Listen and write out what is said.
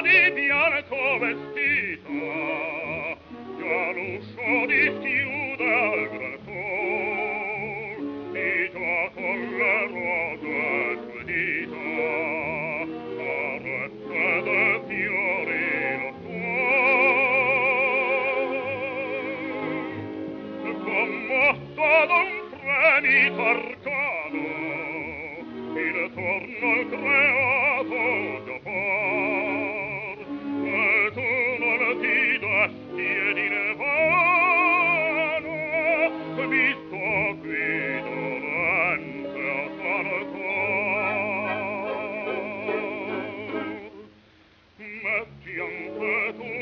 di bianco vestita, già l'uscio dischiude al gran sol, e già con le rose sue dita carezza de fiori lo suo. Commosso d'un fremito arcano, il torno al creato già par, e tu non ti desti ed in vano, visto qui dolente a tal cor. Metti anche tu